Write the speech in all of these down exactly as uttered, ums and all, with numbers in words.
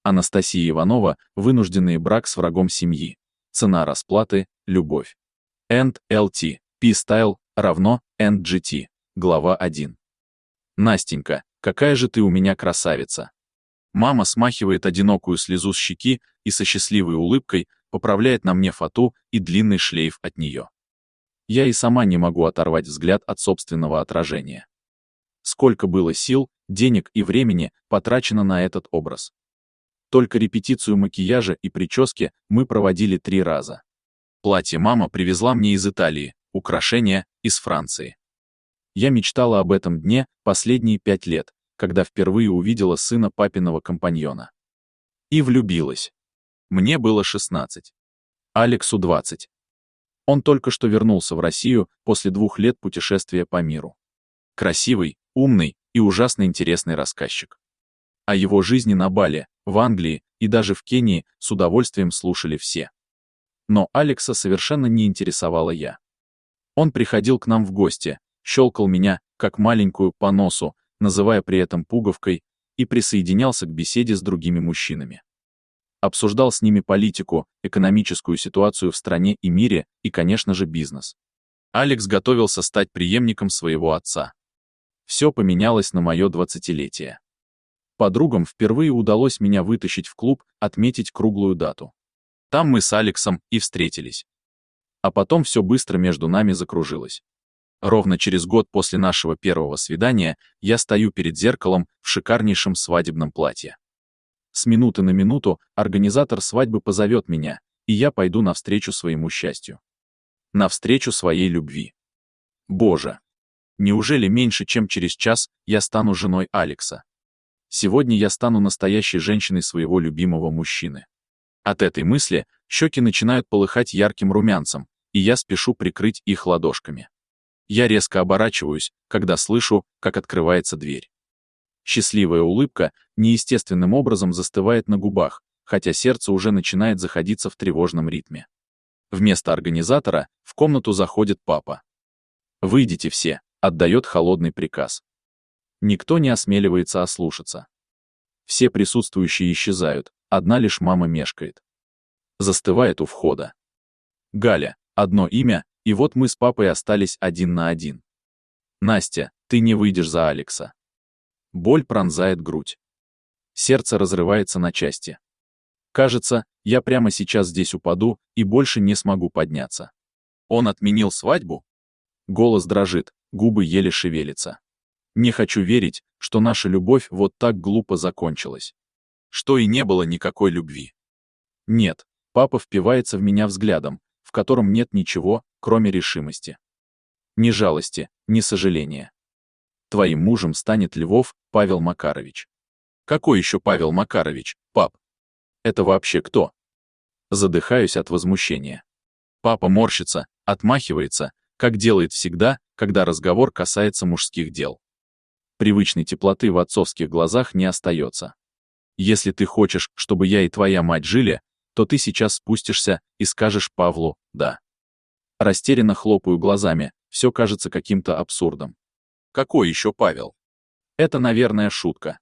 Анастасия Иванова, вынужденный брак с врагом семьи. Цена расплаты – любовь. энд эл ти, P-Style, равно эн джи ти. Глава один. Настенька, какая же ты у меня красавица. Мама смахивает одинокую слезу с щеки и со счастливой улыбкой поправляет на мне фату и длинный шлейф от нее. Я и сама не могу оторвать взгляд от собственного отражения. Сколько было сил, денег и времени потрачено на этот образ. Только репетицию макияжа и прически мы проводили три раза. Платье мама привезла мне из Италии, украшения — из Франции. Я мечтала об этом дне последние пять лет, когда впервые увидела сына папиного компаньона. И влюбилась. Мне было шестнадцать. Алексу двадцать. Он только что вернулся в Россию после двух лет путешествия по миру. Красивый, умный и ужасно интересный рассказчик. О его жизни на Бали, в Англии и даже в Кении с удовольствием слушали все. Но Алекса совершенно не интересовала я. Он приходил к нам в гости, щелкал меня, как маленькую, по носу, называя при этом пуговкой, и присоединялся к беседе с другими мужчинами. Обсуждал с ними политику, экономическую ситуацию в стране и мире и, конечно же, бизнес. Алекс готовился стать преемником своего отца. Все поменялось на мое двадцатилетие. Подругам впервые удалось меня вытащить в клуб, отметить круглую дату. Там мы с Алексом и встретились. А потом все быстро между нами закружилось. Ровно через год после нашего первого свидания я стою перед зеркалом в шикарнейшем свадебном платье. С минуты на минуту организатор свадьбы позовет меня, и я пойду навстречу своему счастью. Навстречу своей любви. Боже! Неужели меньше, чем через час, я стану женой Алекса? Сегодня я стану настоящей женщиной своего любимого мужчины. От этой мысли щеки начинают полыхать ярким румянцем, и я спешу прикрыть их ладошками. Я резко оборачиваюсь, когда слышу, как открывается дверь. Счастливая улыбка неестественным образом застывает на губах, хотя сердце уже начинает заходиться в тревожном ритме. Вместо организатора в комнату заходит папа. «Выйдите все», — отдает холодный приказ. Никто не осмеливается ослушаться. Все присутствующие исчезают, одна лишь мама мешкает. Застывает у входа. Галя, одно имя, и вот мы с папой остались один на один. Настя, ты не выйдешь за Алекса. Боль пронзает грудь. Сердце разрывается на части. Кажется, я прямо сейчас здесь упаду и больше не смогу подняться. Он отменил свадьбу? Голос дрожит, губы еле шевелятся. Не хочу верить, что наша любовь вот так глупо закончилась. Что и не было никакой любви. Нет, папа впивается в меня взглядом, в котором нет ничего, кроме решимости. Ни жалости, ни сожаления. Твоим мужем станет Львов Павел Макарович. Какой еще Павел Макарович, пап? Это вообще кто? Задыхаюсь от возмущения. Папа морщится, отмахивается, как делает всегда, когда разговор касается мужских дел. Привычной теплоты в отцовских глазах не остается. Если ты хочешь, чтобы я и твоя мать жили, то ты сейчас спустишься и скажешь Павлу «да». Растерянно хлопаю глазами, все кажется каким-то абсурдом. Какой еще Павел? Это, наверное, шутка.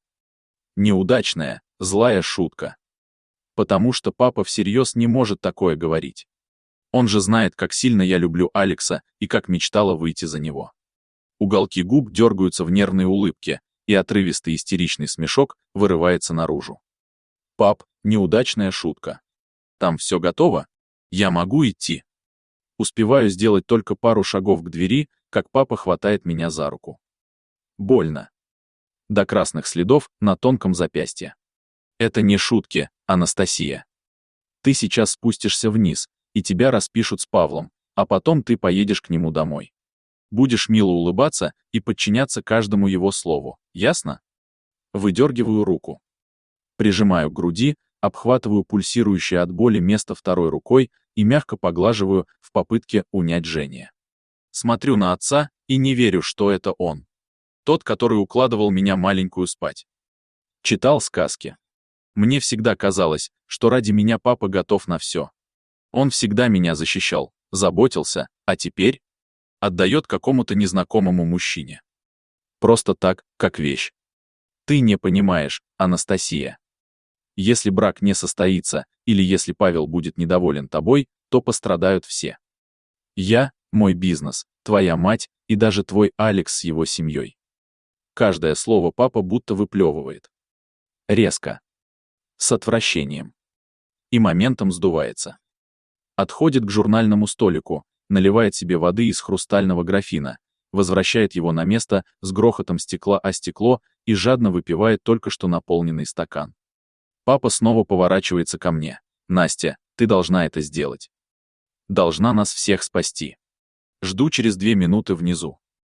Неудачная, злая шутка. Потому что папа всерьез не может такое говорить. Он же знает, как сильно я люблю Алекса и как мечтала выйти за него. Уголки губ дергаются в нервной улыбке, и отрывистый истеричный смешок вырывается наружу. Пап, неудачная шутка. Там все готово? Я могу идти? Успеваю сделать только пару шагов к двери, как папа хватает меня за руку. Больно. До красных следов на тонком запястье. Это не шутки, Анастасия. Ты сейчас спустишься вниз, и тебя распишут с Павлом, а потом ты поедешь к нему домой. Будешь мило улыбаться и подчиняться каждому его слову, ясно? Выдергиваю руку. Прижимаю к груди, обхватываю пульсирующее от боли место второй рукой и мягко поглаживаю в попытке унять жжение. Смотрю на отца и не верю, что это он. Тот, который укладывал меня маленькую спать. Читал сказки. Мне всегда казалось, что ради меня папа готов на все. Он всегда меня защищал, заботился, а теперь отдает какому-то незнакомому мужчине. Просто так, как вещь. Ты не понимаешь, Анастасия. Если брак не состоится, или если Павел будет недоволен тобой, то пострадают все. Я, мой бизнес, твоя мать и даже твой Алекс с его семьей. Каждое слово папа будто выплевывает. Резко. С отвращением. И моментом сдувается. Отходит к журнальному столику, наливает себе воды из хрустального графина, возвращает его на место с грохотом стекла о стекло и жадно выпивает только что наполненный стакан. Папа снова поворачивается ко мне. «Настя, ты должна это сделать. Должна нас всех спасти. Жду через две минуты внизу».